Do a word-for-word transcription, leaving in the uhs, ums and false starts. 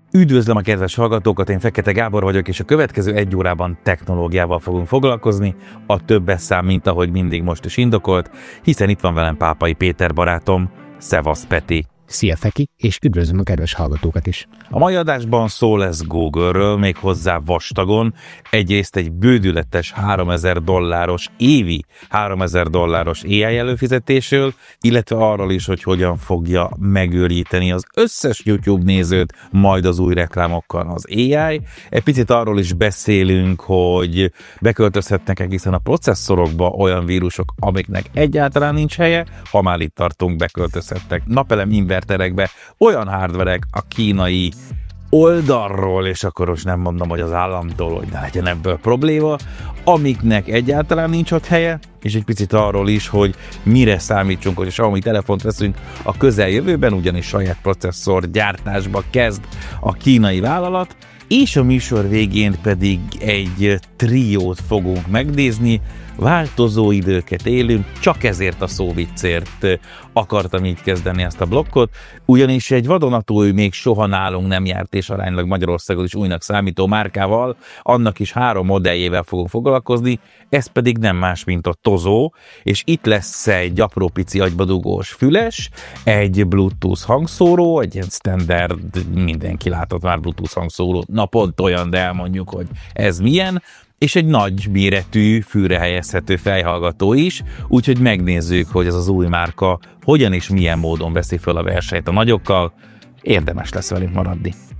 Üdvözlöm a kedves hallgatókat, én Fekete Gábor vagyok, és a következő egy órában technológiával fogunk foglalkozni, a többes szám, mint ahogy mindig most is indokolt, hiszen itt van velem Pápai Péter barátom. Szevasz, Peti! Szia, Feki, és üdvözlöm a kedves hallgatókat is! A mai adásban szó lesz Google-ről, még hozzá vastagon. Egyrészt egy bődületes háromezer dolláros, évi háromezer dolláros á i előfizetésről, illetve arról is, hogy hogyan fogja megőríteni az összes YouTube nézőt, majd az új reklámokkal az á i. Egy picit arról is beszélünk, hogy beköltözhetnek egészen a processzorokba olyan vírusok, amiknek egyáltalán nincs helye, ha már itt tartunk, beköltözhetnek napelem inverterekbe olyan hardverek a kínai oldalról, és akkor most nem mondom, hogy az államtól, hogy ne legyen ebből probléma, amiknek egyáltalán nincs ott helye, és egy picit arról is, hogy mire számítsunk, hogy a Xiaomi telefont veszünk a közeljövőben, ugyanis saját processzor gyártásba kezd a kínai vállalat, és a műsor végén pedig egy triót fogunk megnézni. Változó időket élünk, csak ezért a szóviccért akartam így kezdeni ezt a blokkot, ugyanis egy vadonatúj, még soha nálunk nem járt, és aránylag Magyarországon is újnak számító márkával, annak is három modelljével fogunk foglalkozni, ez pedig nem más, mint a Tozó, és itt lesz egy apró pici agybadugós füles, egy Bluetooth hangszóró, egy ilyen standard, mindenki látott már Bluetooth hangszórót, na pont olyan, de elmondjuk, hogy ez milyen, és egy nagy méretű, fülre helyezhető fejhallgató is, úgyhogy megnézzük, hogy ez az új márka hogyan és milyen módon veszi föl a versenyt a nagyokkal. Érdemes lesz velünk maradni.